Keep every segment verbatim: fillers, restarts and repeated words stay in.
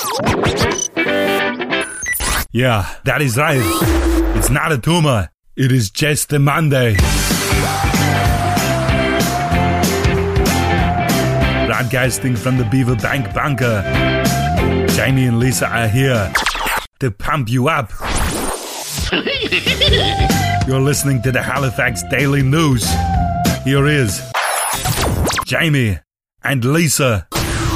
Yeah, that is right. It's not a tumor. It is just a Monday. Broadcasting from the Beaver Bank bunker. Jamie and Lisa are here to pump you up. You're listening to the Halifax Daily News. Here is Jamie and Lisa.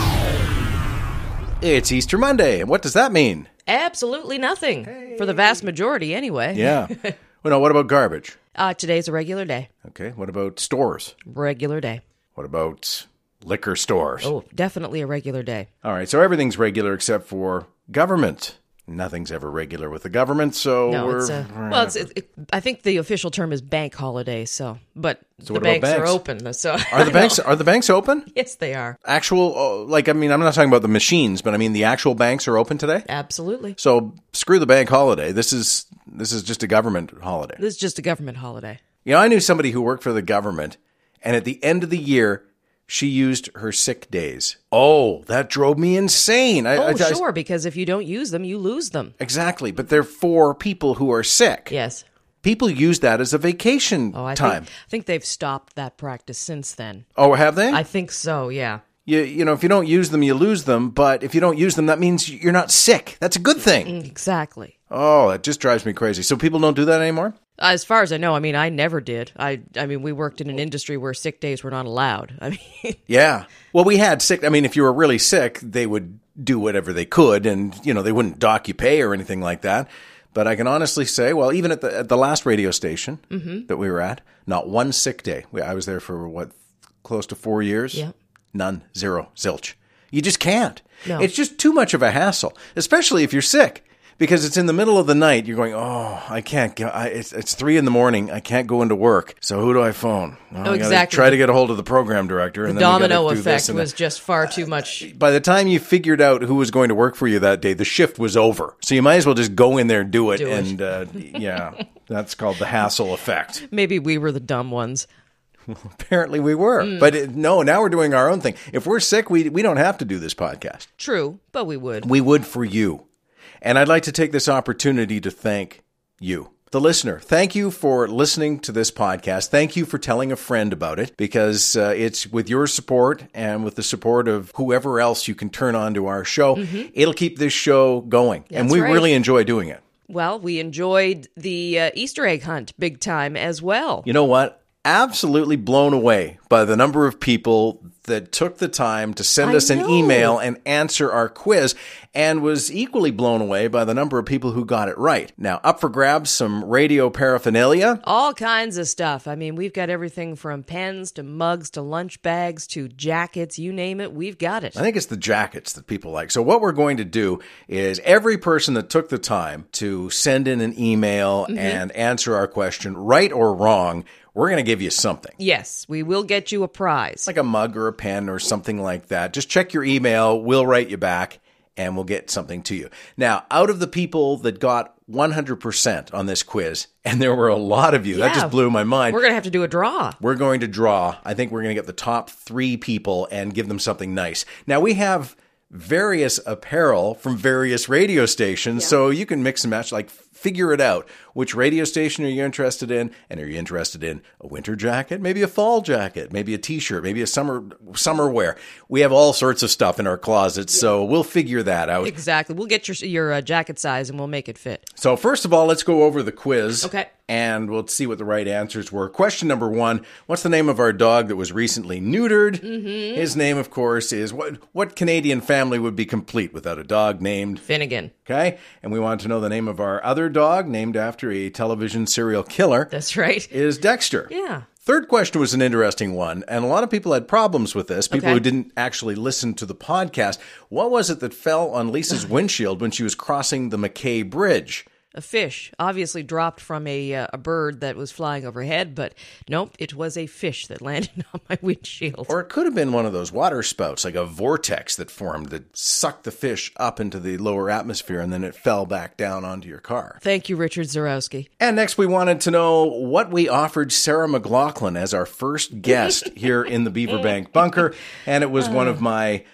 It's Easter Monday, and what does that mean? Absolutely nothing. Hey. For the vast majority, anyway. Yeah. Well, no, what about garbage? Uh, today's a regular day. Okay, what about stores? Regular day. What about liquor stores? Oh, definitely a regular day. All right, so everything's regular except for government. Nothing's ever regular with the government, so no, we're... It's a, well, it's, it, it, I think the official term is bank holiday, so, but so the banks, banks are open. So Are the banks Are the banks open? Yes, they are. Actual, oh, like, I mean, I'm not talking about the machines, but I mean the actual banks are open today? Absolutely. So screw the bank holiday. This is This is just a government holiday. This is just a government holiday. You know, I knew somebody who worked for the government, and at the end of the year, she used her sick days. Oh, that drove me insane. I, oh, I, I, sure, because if you don't use them, you lose them. Exactly, but they're for people who are sick. Yes. People use that as a vacation oh, I time. Think, I think they've stopped that practice since then. Oh, have they? I think so, yeah. You, you know, if you don't use them, you lose them. But if you don't use them, that means you're not sick. That's a good thing. Exactly. Oh, it just drives me crazy. So people don't do that anymore? As far as I know, I mean, I never did. I I mean, we worked in an industry where sick days were not allowed. I mean, yeah. Well, we had sick. I mean, if you were really sick, they would do whatever they could, and you know, they wouldn't dock you pay or anything like that. But I can honestly say, well, even at the at the last radio station mm-hmm. that we were at, not one sick day. We, I was there for what, close to four years. Yeah. None, zero, zilch. You just can't. No. It's just too much of a hassle, especially if you're sick. Because it's in the middle of the night, you're going, oh, I can't go. I, it's, it's three in the morning. I can't go into work. So who do I phone? Well, oh, I exactly. Try to get a hold of the program director. The and then domino effect was just far too much. By the time you figured out who was going to work for you that day, the shift was over. So you might as well just go in there and do it. Do and it. uh, yeah, that's called the hassle effect. Maybe we were the dumb ones. Well, apparently we were. Mm. But it, no, now we're doing our own thing. If we're sick, we we don't have to do this podcast. True, but we would. We would for you. And I'd like to take this opportunity to thank you, the listener. Thank you for listening to this podcast. Thank you for telling a friend about it, because uh, it's with your support and with the support of whoever else you can turn on to our show, mm-hmm. it'll keep this show going. That's and we right. really enjoy doing it. Well, we enjoyed the uh, Easter egg hunt big time as well. You know what? Absolutely blown away by the number of people that took the time to send I us an know. email and answer our quiz, and was equally blown away by the number of people who got it right. Now, up for grabs, some radio paraphernalia. All kinds of stuff. I mean, we've got everything from pens to mugs to lunch bags to jackets, you name it, we've got it. I think it's the jackets that people like. So what we're going to do is every person that took the time to send in an email mm-hmm. and answer our question, right or wrong, we're going to give you something. Yes, we will get you a prize. Like a mug or a pen or something like that. Just check your email. We'll write you back and we'll get something to you. Now, out of the people that got one hundred percent on this quiz, and there were a lot of you, yeah, that just blew my mind. We're going to have to do a draw. We're going to draw. I think we're going to get the top three people and give them something nice. Now, we have various apparel from various radio stations, yeah. so you can mix and match, like figure it out. Which radio station are you interested in? And are you interested in a winter jacket, maybe a fall jacket, maybe a t-shirt, maybe a summer summer wear? We have all sorts of stuff in our closets, yeah. so we'll figure that out. Exactly. We'll get your your uh, jacket size and we'll make it fit. So first of all, let's go over the quiz. Okay. And we'll see what the right answers were. Question number one, what's the name of our dog that was recently neutered? Mm-hmm. His name, of course, is what what Canadian family would be complete without a dog named Finnegan. Okay. And we want to know the name of our other dog, named after a television serial killer. That's right. Is Dexter. Yeah. Third question was an interesting one, and a lot of people had problems with this, people okay. who didn't actually listen to the podcast. What was it that fell on Lisa's windshield when she was crossing the McKay Bridge? A fish, obviously dropped from a uh, a bird that was flying overhead, but nope, it was a fish that landed on my windshield. Or it could have been one of those water spouts, like a vortex that formed that sucked the fish up into the lower atmosphere, and then it fell back down onto your car. Thank you, Richard Zarowski. And next we wanted to know what we offered Sarah McLachlan as our first guest here in the Beaverbank Bunker, and it was one of my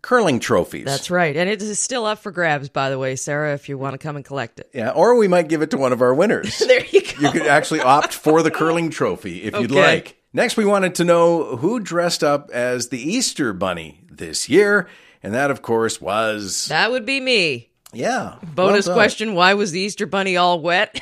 curling trophies. That's right. And it is still up for grabs, by the way, Sarah, if you want to come and collect it. Yeah, or we might give it to one of our winners. There you go. You could actually opt for the curling trophy if you'd Okay. like. Next, we wanted to know who dressed up as the Easter Bunny this year. And that, of course, was... That would be me. Yeah. Bonus well done. question, why was the Easter Bunny all wet?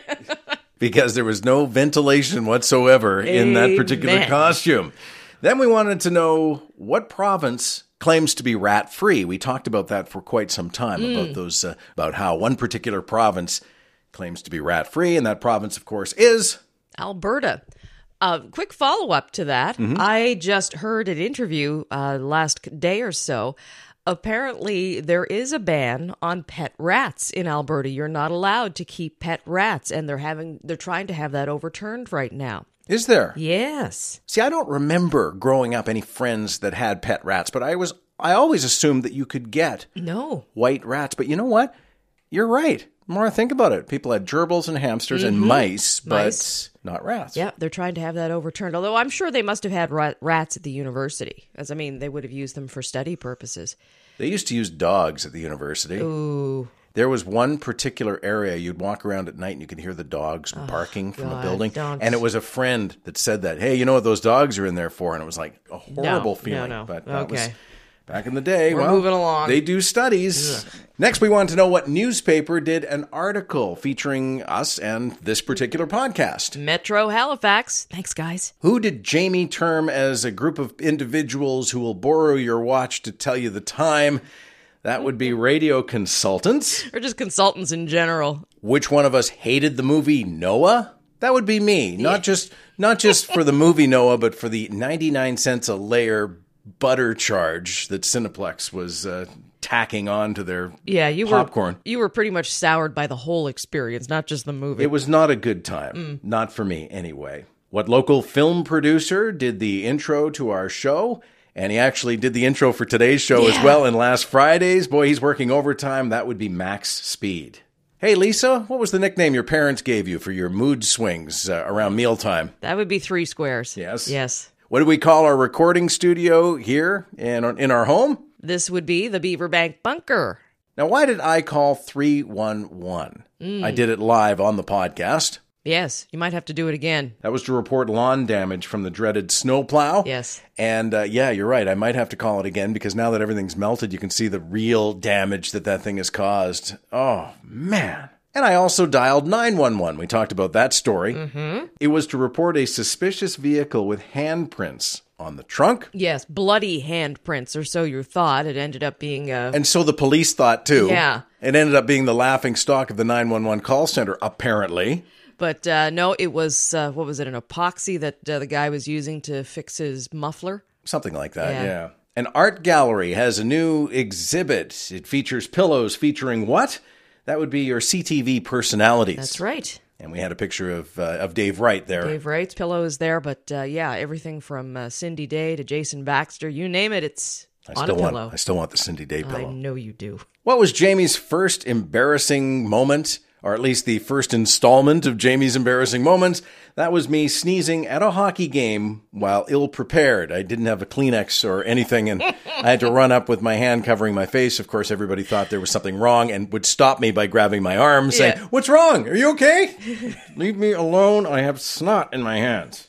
Because there was no ventilation whatsoever in that particular Amen. costume. Then we wanted to know what province claims to be rat-free. We talked about that for quite some time, Mm. about those, uh, about how one particular province claims to be rat-free, and that province, of course, is... Alberta. Uh, quick follow-up to that. Mm-hmm. I just heard an interview uh, last day or so. Apparently, there is a ban on pet rats in Alberta. You're not allowed to keep pet rats, and they're having they're trying to have that overturned right now. Is there? Yes. See, I don't remember growing up any friends that had pet rats, but I was I always assumed that you could get No. white rats. But you know what? You're right. The more I think about it, people had gerbils and hamsters and mice, but Mice. not rats. Yeah, they're trying to have that overturned. Although I'm sure they must have had rat- rats at the university, as I mean, they would have used them for study purposes. They used to use dogs at the university. Ooh. There was one particular area you'd walk around at night and you could hear the dogs barking from a God, building. don't. And it was a friend that said that, hey, you know what those dogs are in there for? And it was like a horrible no, feeling. no. But that was Okay. back in the day. We're well, moving along. They do studies. Next, we want to know what newspaper did an article featuring us and this particular podcast. Metro Halifax. Thanks, guys. Who did Jamie term as a group of individuals who will borrow your watch to tell you the time? That would be radio consultants. Or just consultants in general. Which one of us hated the movie Noah? That would be me. Not just not just for the movie Noah, but for the ninety-nine cents a layer butter charge that Cineplex was uh, tacking on to their Yeah, you popcorn. were you were pretty much soured by the whole experience, not just the movie. It was not a good time. Mm. Not for me, anyway. What local film producer did the intro to our show? And he actually did the intro for today's show as Yeah. well. And last Friday's, boy, he's working overtime. That would be Max Speed. Hey, Lisa, what was the nickname your parents gave you for your mood swings uh, around mealtime? That would be three squares. Yes. Yes. What do we call our recording studio here in our, in our home? This would be the Beaverbank Bunker. Now, why did I call three one one? Mm. I did it live on the podcast. Yes, you might have to do it again. That was to report lawn damage from the dreaded snowplow. Yes. And uh, yeah, you're right. I might have to call it again because now that everything's melted, you can see the real damage that that thing has caused. Oh, man. And I also dialed nine one one. We talked about that story. Mm-hmm. It was to report a suspicious vehicle with handprints on the trunk. Yes, bloody handprints, or so you thought. It ended up being a... And so the police thought too. Yeah. It ended up being the laughing stock of the nine one one call center, apparently. But uh, no, it was, uh, what was it, an epoxy that uh, the guy was using to fix his muffler? Something like that, yeah. Yeah. An art gallery has a new exhibit. It features pillows featuring what? That would be your C T V personalities. That's right. And we had a picture of uh, of Dave Wright there. Dave Wright's pillow is there, but uh, yeah, everything from uh, Cindy Day to Jason Baxter, you name it, it's I on still a want pillow. I still want the Cindy Day I pillow. know you do. What was Jamie's first embarrassing moment? Or at least the first installment of Jamie's embarrassing moments. That was me sneezing at a hockey game while ill-prepared. I didn't have a Kleenex or anything, and I had to run up with my hand covering my face. Of course, everybody thought there was something wrong and would stop me by grabbing my arm, saying, Yeah. "What's wrong? Are you okay? Leave me alone. I have snot in my hands."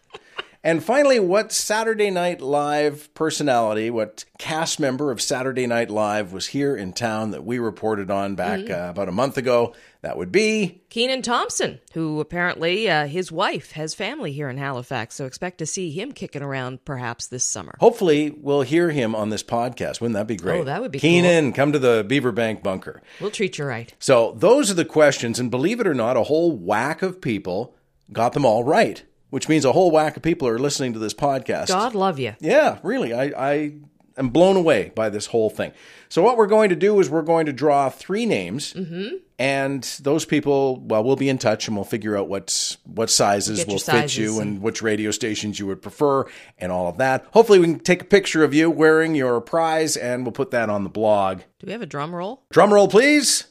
And finally, what Saturday Night Live personality, what cast member of Saturday Night Live was here in town that we reported on back Mm-hmm. uh, about a month ago? That would be... Keenan Thompson, who apparently uh, his wife has family here in Halifax, so expect to see him kicking around perhaps this summer. Hopefully, we'll hear him on this podcast. Wouldn't that be great? Oh, that would be Keenan, come to the Beaverbank Bunker. We'll treat you right. So those are the questions, and believe it or not, a whole whack of people got them all right, which means a whole whack of people are listening to this podcast. God love you. Yeah, really. I, I am blown away by this whole thing. So what we're going to do is we're going to draw three names, Mm-hmm. and those people, well, we'll be in touch, and we'll figure out what's what sizes Get your will sizes fit you and- and which radio stations you would prefer and all of that. Hopefully we can take a picture of you wearing your prize, and we'll put that on the blog. Do we have a drum roll? Drum roll, please.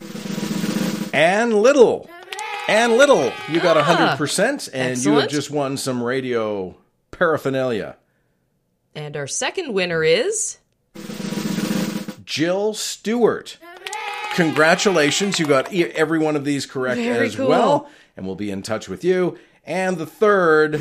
Ann Little. Ann Little, you got one hundred percent, and you have Excellent. just won some radio paraphernalia. And our second winner is Jill Stewart. Congratulations. You got e- every one of these correct Very as cool. well. And we'll be in touch with you. And the third,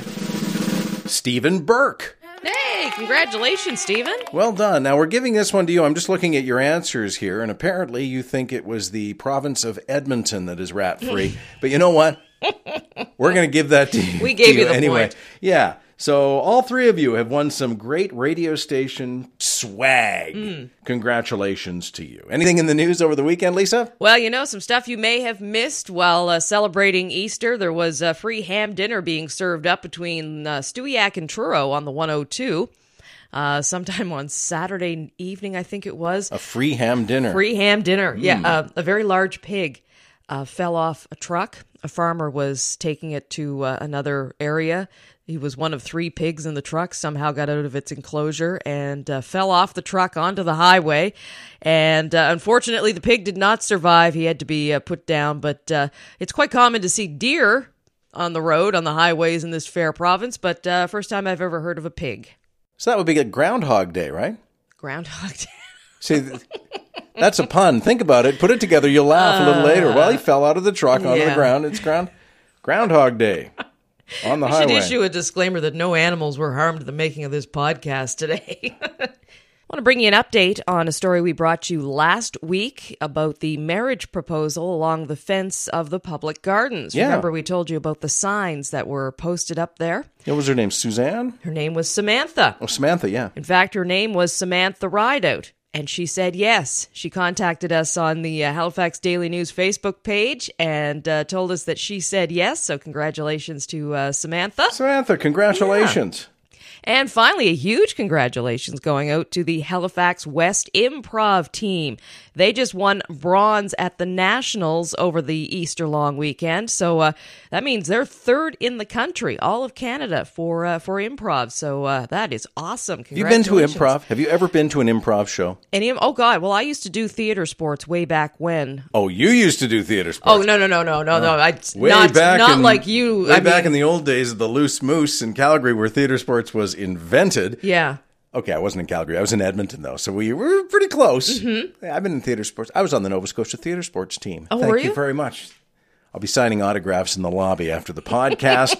Stephen Burke. Hey, congratulations, Stephen. Well done. Now, we're giving this one to you. I'm just looking at your answers here, and apparently you think it was the province of Edmonton that is rat-free. But you know what? We're going to give that to you. We gave to you the anyway. point. Yeah. So all three of you have won some great radio station swag. Mm. Congratulations to you. Anything in the news over the weekend, Lisa? Well, you know, some stuff you may have missed while uh, celebrating Easter. There was a free ham dinner being served up between uh, Stewiacke and Truro on the one oh two. Uh, sometime on Saturday evening, I think it was. A free ham dinner. Free ham dinner. Yeah, uh, a very large pig uh, fell off a truck. A farmer was taking it to uh, another area. He was one of three pigs in the truck, somehow got out of its enclosure and uh, fell off the truck onto the highway. And uh, unfortunately, the pig did not survive. He had to be uh, put down. But uh, it's quite common to see deer on the road, on the highways in this fair province. But uh, first time I've ever heard of a pig. So that would be a Groundhog Day, right? Groundhog Day. See, th- that's a pun. Think about it. Put it together. You'll laugh a little later. Well, he fell out of the truck onto yeah. the ground. It's ground Groundhog Day on the We highway. should issue a disclaimer that no animals were harmed in the making of this podcast today. I want to bring you an update on a story we brought you last week about the marriage proposal along the fence of the public gardens. Yeah. Remember, we told you about the signs that were posted up there? What was her name? Suzanne? Her name was Samantha. Oh, Samantha, yeah. In fact, her name was Samantha Rideout. And she said yes. She contacted us on the uh, Halifax Daily News Facebook page and uh, told us that she said yes. So congratulations to uh, Samantha. Samantha, congratulations. And finally, a huge congratulations going out to the Halifax West Improv team. They just won bronze at the Nationals over the Easter long weekend. So uh, that means they're third in the country, all of Canada, for uh, for improv. So uh, that is awesome. Have you been to Congratulations. improv? Have you ever been to an improv show? Any, oh, God. Well, I used to do theater sports way back when. Oh, you used to do theater sports. Oh, no, no, no, no, no, no. I, Way not back not in, like you. Way I back mean, in the old days of the Loose Moose in Calgary where theater sports was invented. yeah. Okay, I wasn't in Calgary. I was in Edmonton, though, so we were pretty close. Mm-hmm. Yeah, I've been in theater sports. I was on the Nova Scotia theater sports team. Oh, Thank were you you? very much. I'll be signing autographs in the lobby after the podcast.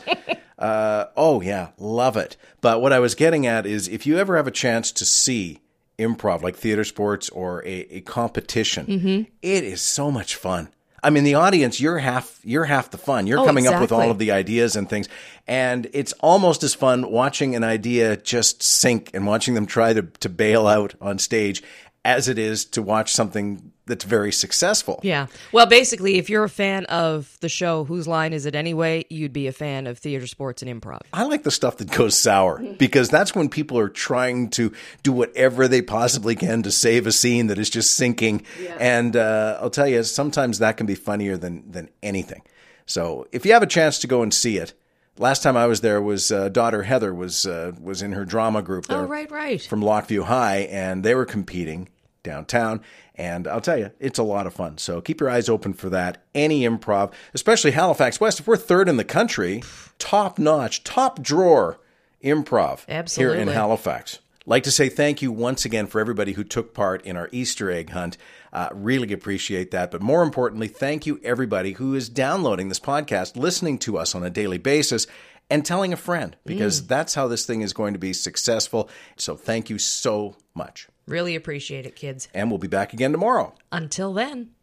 uh, oh, yeah, love it. But what I was getting at is if you ever have a chance to see improv, like theater sports or a, a competition, Mm-hmm. it is so much fun. I mean, the audience, you're half you're half the fun. You're Oh, coming up with all exactly. of the ideas and things. And it's almost as fun watching an idea just sink and watching them try to, to bail out on stage as it is to watch something that's very successful. Yeah. Well, basically, if you're a fan of the show Whose Line Is It Anyway, you'd be a fan of theater, sports, and improv. I like the stuff that goes sour because that's when people are trying to do whatever they possibly can to save a scene that is just sinking. And uh, I'll tell you, sometimes that can be funnier than, than anything. So if you have a chance to go and see it, last time I was there was uh, daughter Heather was uh, was in her drama group there Oh, right, right. from Lockview High, and they were competing downtown. And I'll tell you, it's a lot of fun. So keep your eyes open for that. Any improv, especially Halifax West. If we're third in the country, top notch, top drawer improv here in Absolutely. Halifax. Like to say thank you once again for everybody who took part in our Easter egg hunt. Uh, really appreciate that. But more importantly, thank you everybody who is downloading this podcast, listening to us on a daily basis, and telling a friend, because that's how this thing is going to be successful. So thank you so much. Really appreciate it, kids. And we'll be back again tomorrow. Until then.